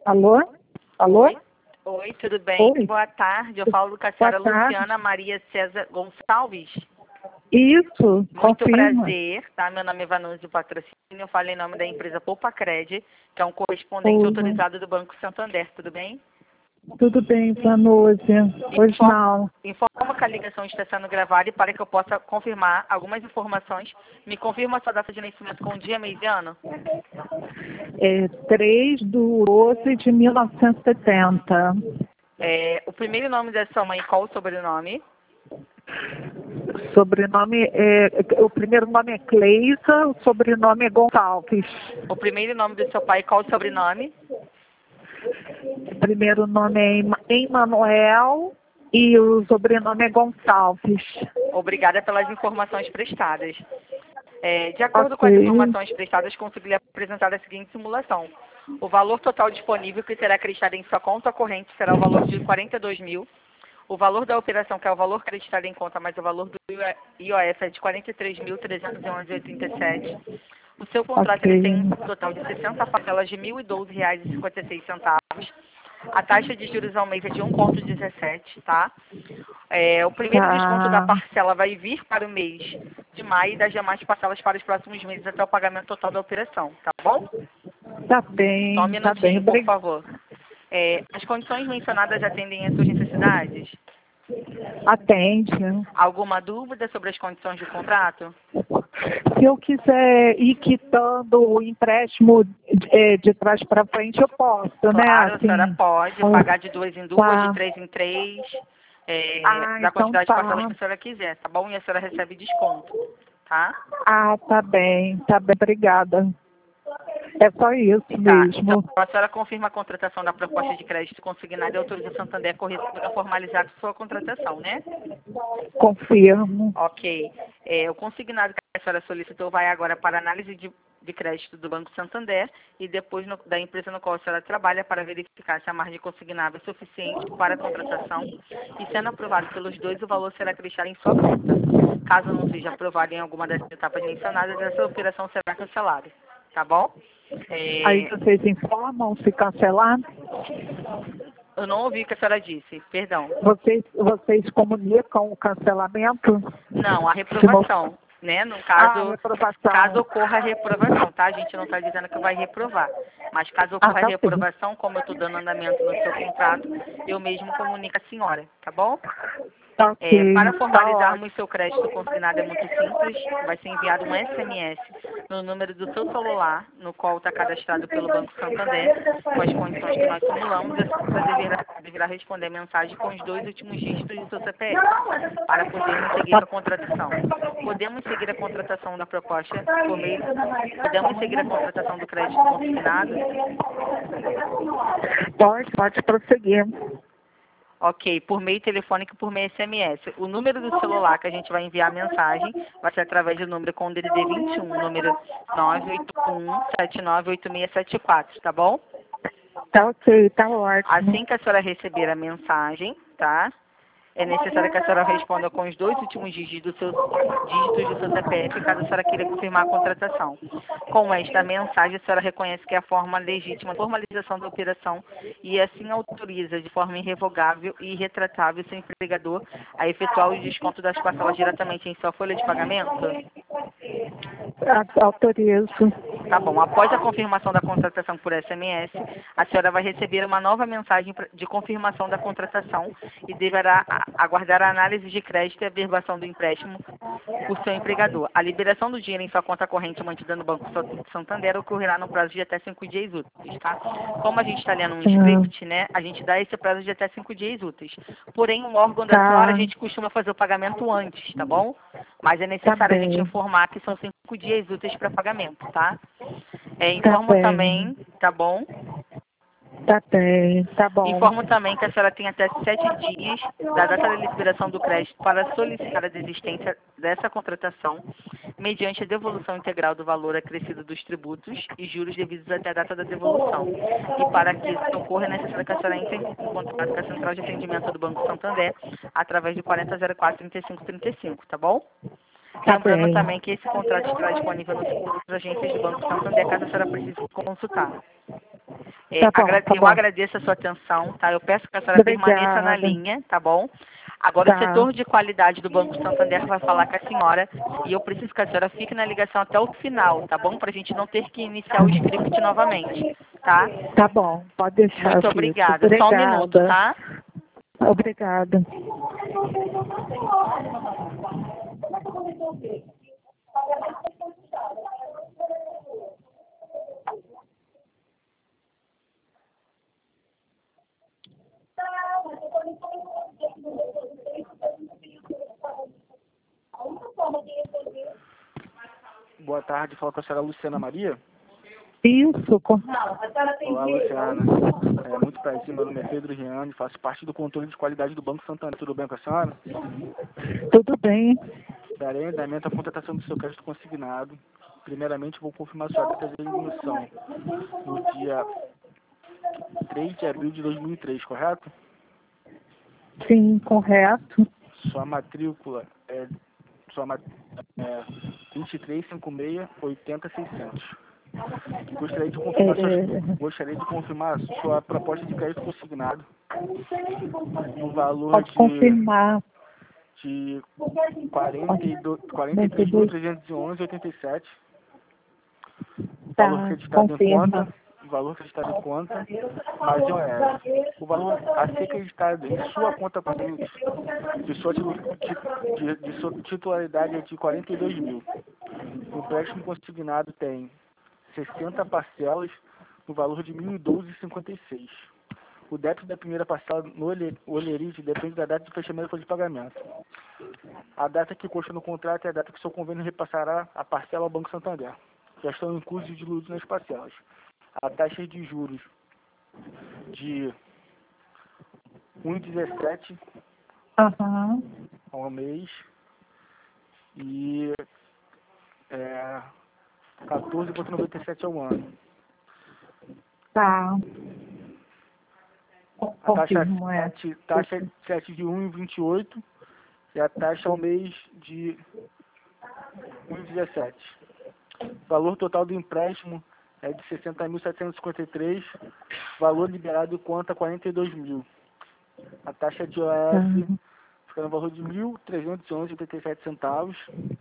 Alô? Alô? Oi, oi, tudo bem? Oi. Boa tarde. Eu falo com a senhora Boa tarde. Luciana Maria César Gonçalves. Isso, Muito confirma. prazer, tá? Meu nome é Vanúzio Patrocínio. Eu falo em nome da empresa Poupa Cred, que é um correspondente Oi. autorizado do Banco Santander. Tudo bem? Tudo bem, Vanúzia? Hoje não. Informa que a ligação está sendo gravada e para que eu possa confirmar algumas informações, me confirma a sua data de nascimento com dia, mês e ano? É 3/12/1970. O primeiro nome da sua mãe, qual o sobrenome? O primeiro nome é Cleisa, o sobrenome é Gonçalves. O primeiro nome do seu pai, qual o sobrenome? O primeiro nome é Emanuel e o sobrenome é Gonçalves. Obrigada pelas informações prestadas. De acordo com as Ok. informações prestadas, consegui lhe apresentar a seguinte simulação. O valor total disponível que será acreditado em sua conta corrente será o valor de 42 mil. O valor da operação, que é o valor acreditado em conta, mais o valor do IOF é de 43.311,87. O seu contrato ele tem um Ok. total de 60 parcelas de R$ 1.012,56. A taxa de juros ao mês é de 1,17, tá? O primeiro desconto da Tá. parcela vai vir para o mês de maio e das demais parcelas para os próximos meses até o pagamento total da operação, tá bom? Tá bem, Só um tá bem. minutinho, por favor. As condições mencionadas atendem às suas necessidades? Atende. Alguma dúvida sobre as condições do contrato? Se eu quiser ir quitando o empréstimo de trás para frente, eu posso, né? Claro, a senhora Assim. pode pagar de 2 em 2, de Tá. 3 em 3, da Então quantidade de parcelas tá. que a senhora quiser, tá bom? E a senhora recebe desconto, tá? Ah, tá bem. Tá bem, obrigada. É só isso Tá, então mesmo. a senhora confirma a contratação da proposta de crédito consignada e autoriza o Santander Corretora a formalizar a sua contratação, né? Confirmo. Ok. O consignado que a senhora solicitou vai agora para análise de crédito do Banco Santander e depois da empresa no qual a senhora trabalha para verificar se a margem consignada é suficiente para a contratação e sendo aprovado pelos dois, o valor será acreditado em sua conta. Caso não seja aprovado em alguma das etapas mencionadas, essa operação será cancelada. Tá bom? Aí vocês informam se cancelar? Eu não ouvi o que a senhora disse, perdão. Vocês comunicam o cancelamento? Não, a Se não... reprovação, né? No Ah, caso, caso reprovação. ocorra a reprovação, tá? A gente não está dizendo que vai reprovar. Mas caso Ah, ocorra a tá bem. reprovação, como eu estou dando andamento no seu contrato, eu mesmo comunico a senhora, tá bom? Tá ok. Para Tá ótimo. formalizarmos seu crédito consignado é muito simples. Vai ser enviado um SMS no número do seu celular, no qual está cadastrado pelo Banco Santander, com as condições que nós simulamos. A senhora deverá responder a mensagem com os 2 últimos dígitos do seu CPF, para podermos seguir com a contratação. Podemos seguir a contratação da proposta por meio... Podemos seguir a contratação do crédito consignado? Pode prosseguir. Ok, por meio telefônico e por meio SMS. O número do celular que a gente vai enviar a mensagem vai ser através do número com DDD 21, número 981798674, tá bom? Tá ok, tá ótimo. Assim que a senhora receber a mensagem, tá? É necessário que a senhora responda com os 2 últimos dígitos do seu CPF, caso a senhora queira confirmar a contratação. Com esta mensagem, a senhora reconhece que é a forma legítima de formalização da operação e assim autoriza de forma irrevogável e irretratável seu empregador a efetuar o desconto das parcelas diretamente em sua folha de pagamento? Autorizo. Tá bom. Após a confirmação da contratação por SMS, a senhora vai receber uma nova mensagem de confirmação da contratação e deverá aguardar a análise de crédito e a averbação do empréstimo por seu empregador. A liberação do dinheiro em sua conta corrente mantida no Banco Santander ocorrerá no prazo de até 5 dias úteis, tá? Como a gente está lendo um script, né, a gente dá esse prazo de até 5 dias úteis. Porém, o órgão da senhora, a Tá, gente costuma fazer o pagamento antes, tá bom? Mas é tá necessário a gente bem. informar que são 5 dias úteis para pagamento, tá? Tá Informo bem. também, tá bom? Tá bem, tá bom. Informo também que a senhora tem até 7 dias da data da liberação do crédito para solicitar a desistência dessa contratação, mediante a devolução integral do valor acrescido dos tributos e juros devidos até a data da devolução. E para que isso ocorra, é necessário que a senhora entre em contato com a Central de Atendimento do Banco Santander através do 4004-3535, tá bom? Tá Lembrando bem. também que esse contrato estará disponível nas agências do Banco Santander, caso a senhora precise consultar. Tá bom, tá Eu bom. agradeço a sua atenção, tá? Eu peço que a senhora permaneça na Obrigada. linha, tá bom? Agora o Tá. setor de qualidade do Banco Santander vai falar com a senhora e eu preciso que a senhora fique na ligação até o final, tá bom? Para a gente não ter que iniciar o script novamente, tá? Tá bom, pode deixar, Muito eu fico. obrigada. Só um minuto, Obrigada. tá? Obrigada. Boa tarde, fala com a senhora Luciana Maria. Isso, Olá, Luciana. Muito prazer, meu nome é Pedro Riane, faço parte do controle de qualidade do Banco Santander. Tudo bem com a senhora? tudo bem. Darei andamento à contratação do seu crédito consignado. Primeiramente, vou confirmar sua data de emissão no dia 3 de abril de 2003, correto? Sim, correto. Sua matrícula é 2356-80600. Gostaria de confirmar sua proposta de crédito consignado no valor Pode confirmar. de 43.311,87. Tá, Valor acreditado em confirma. conta. Valor acreditado em conta, mais IOF. O valor a ser acreditado em sua conta corrente de sua titularidade é de 42 mil. O empréstimo consignado tem 60 parcelas no valor de 1.012,56. O débito da primeira parcela no olerite depende da data de fechamento de pagamento. A data que consta no contrato é a data que seu convênio repassará a parcela ao Banco Santander. Já estão inclusos e diluídos nas parcelas. A taxa de juros de 1,17 ao mês e 14,97 ao ano. Tá. A Confirmo, taxa de 1,28 e a taxa ao mês de 1,17. Valor total do empréstimo é de 60.753, valor liberado conta 42 mil. A taxa de OF fica no valor de 1.311,87 centavos.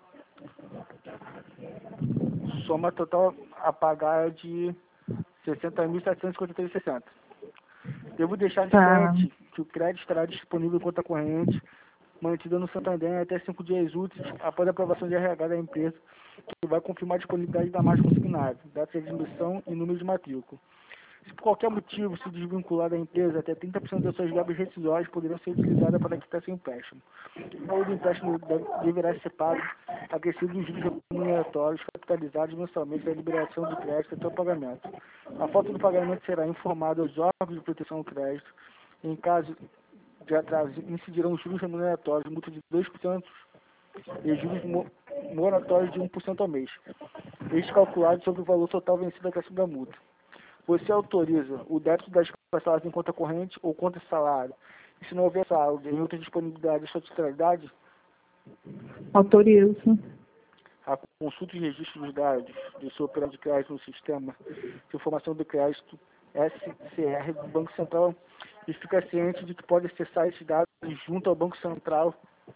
Soma total a pagar é de 60.753,60. Devo deixar ciente que o crédito estará disponível em conta corrente, mantida no Santander até 5 dias úteis após a aprovação de RH da empresa, que vai confirmar a disponibilidade da margem consignada, data de admissão e número de matrícula. Se por qualquer motivo se desvincular da empresa, até 30% das suas verbas rescisórias poderão ser utilizadas para quitar seu empréstimo. O valor do empréstimo deverá ser pago acrescido dos juros remuneratórios capitalizados mensalmente da liberação de crédito até o pagamento. A falta do pagamento será informada aos órgãos de proteção ao crédito. Em caso de atraso, incidirão os juros remuneratórios, multa de 2% e juros moratórios de 1% ao mês. Este calculado sobre o valor total vencido acrescido da multa. Você autoriza o débito das parcelas em conta corrente ou conta salário? E se não houver saldo em outra disponibilidade de sua titularidade? Autorizo. A consulta e registro dos dados de seu operador de crédito no sistema de informação do crédito SCR do Banco Central e fica ciente de que pode acessar esses dados junto ao Banco Central.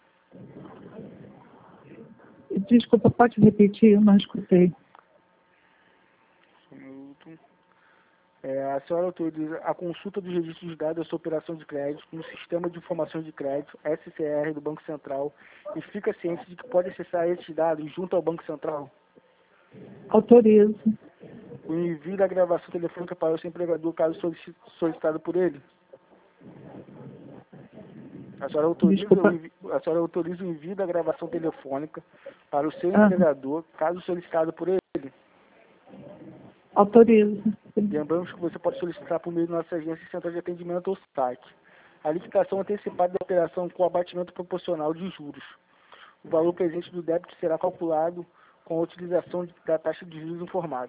Desculpa, pode repetir? Eu não escutei. A senhora autoriza a consulta dos registros de dados da sua operação de crédito no Sistema de Informação de Crédito, SCR, do Banco Central, e fica ciente de que pode acessar esses dados junto ao Banco Central? Autorizo. O envio da gravação telefônica para o seu empregador, caso solicitado por ele? A senhora autoriza o envio da gravação telefônica para o seu empregador, caso solicitado por ele? Autorizo. Lembramos que você pode solicitar por meio da nossa agência central de atendimento ou site. A liquidação antecipada da operação com abatimento proporcional de juros. O valor presente do débito será calculado com a utilização da taxa de juros informada.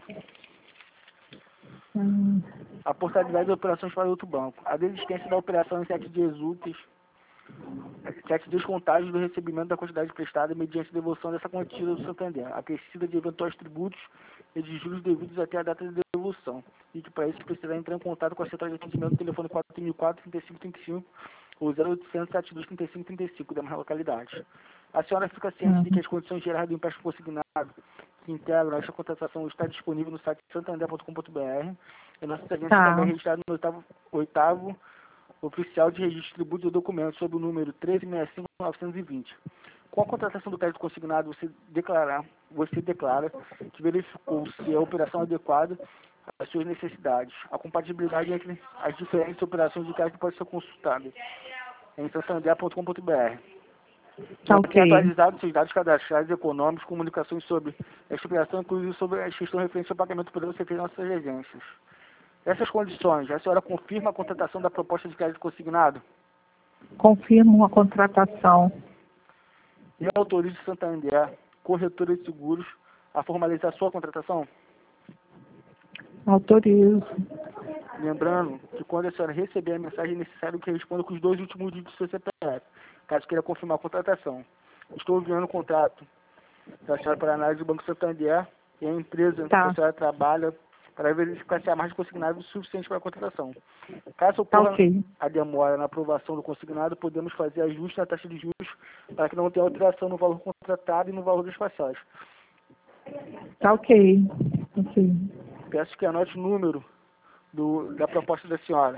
A portabilidade das operações para outro banco. A desistência da operação em 7 dias úteis, 7 dias contábeis do recebimento da quantidade prestada mediante devolução dessa quantia do Santander, acrescida de eventuais tributos e de juros devidos até a data de devolução. e que para isso precisará entrar em contato com a central de atendimento do telefone 4004-3535 ou 0800 723535 demais localidades. A senhora fica ciente de que as condições gerais do empréstimo consignado que integram esta contratação está disponível no site santander.com.br e nossa agência também é registrada no oitavo oficial de registro de tributos e documentos sob o número 1365-920. Com a contratação do crédito consignado, você declara que verificou se a operação é adequada às suas necessidades. A compatibilidade entre as diferentes operações de crédito pode ser consultada em santander.com.br. Ok. Atualizado seus dados cadastrais e econômicos, comunicações sobre esta operação, inclusive sobre a questão referente ao pagamento poderão ser feitas nas nossas agências. Essas condições, a senhora confirma a contratação da proposta de crédito consignado? Confirmo a contratação. E autoriza o Santander, corretora de seguros, a formalizar sua contratação? Autorizo. Lembrando que quando a senhora receber a mensagem, é necessário que responda com os 2 últimos dígitos do seu CPF, caso queira confirmar a contratação. Estou enviando o contrato da senhora para análise do Banco Santander e a empresa que a senhora trabalha para verificar se há margem consignada o suficiente para a contratação. Caso ocorra a demora na aprovação do consignado, podemos fazer ajuste na taxa de juros para que não tenha alteração no valor contratado e no valor das parcelas. Tá ok. Ok. Peço que anote o número da proposta da senhora.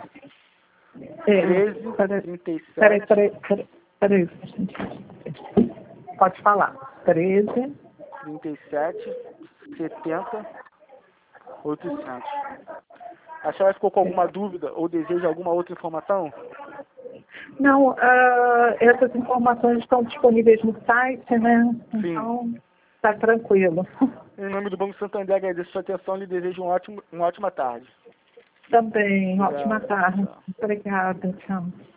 1337. Peraí. Pode falar. 13 37 70 800. A senhora ficou com alguma dúvida ou deseja alguma outra informação? Não, essas informações estão disponíveis no site, né? Sim. Então, tá tranquilo. Em nome do Banco Santander, agradeço a sua atenção e lhe desejo uma ótima tarde. Também, Obrigado. ótima tarde. Tchau. Obrigada, tchau.